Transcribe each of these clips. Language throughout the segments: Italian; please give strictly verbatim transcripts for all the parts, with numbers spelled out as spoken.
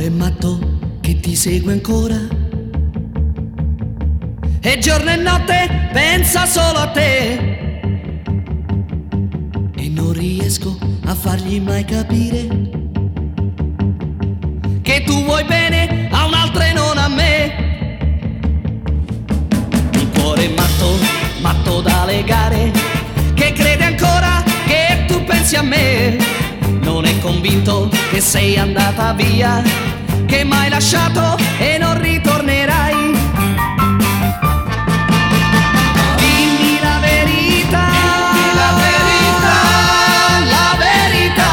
cuore matto che ti segue ancora e giorno e notte pensa solo a te e non riesco a fargli mai capire che tu vuoi bene a un'altra e non a me. Un cuore matto, matto da legare, che crede ancora che tu pensi a me, non è convinto che sei andata via, che m'hai lasciato e non ritornerai. Dimmi la verità, dimmi la verità, la verità,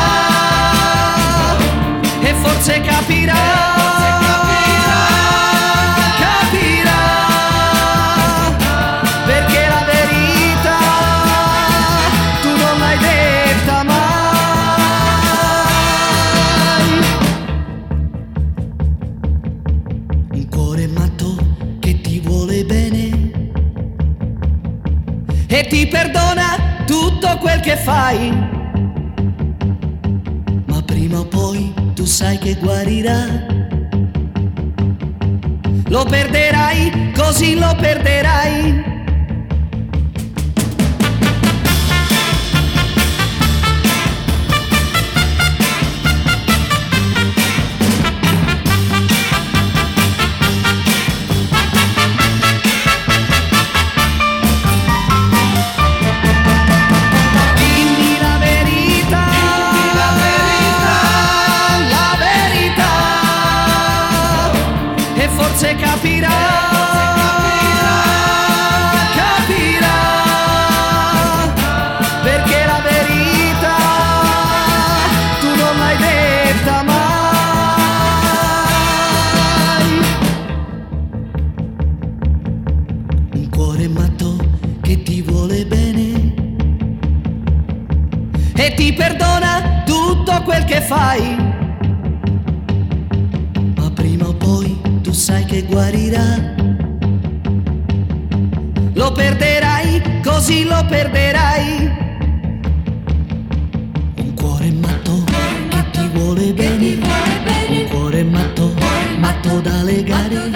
e forse capirà, forse capirà, capirà, perché la verità tu non l'hai detta mai. Un cuore matto che ti vuole bene e ti perdona tutto quel che fai, ma prima o poi tu sai che guarirà. Lo perderai, così lo perderai. Forse capirà, capirà, perché la verità tu non l'hai detta mai. Un cuore matto che ti vuole bene e ti perdona tutto quel che fai, ma prima o poi tu sai che guarirà. Lo perderai, così lo perderai. Un cuore matto che ti vuole bene, un cuore matto, matto da legare.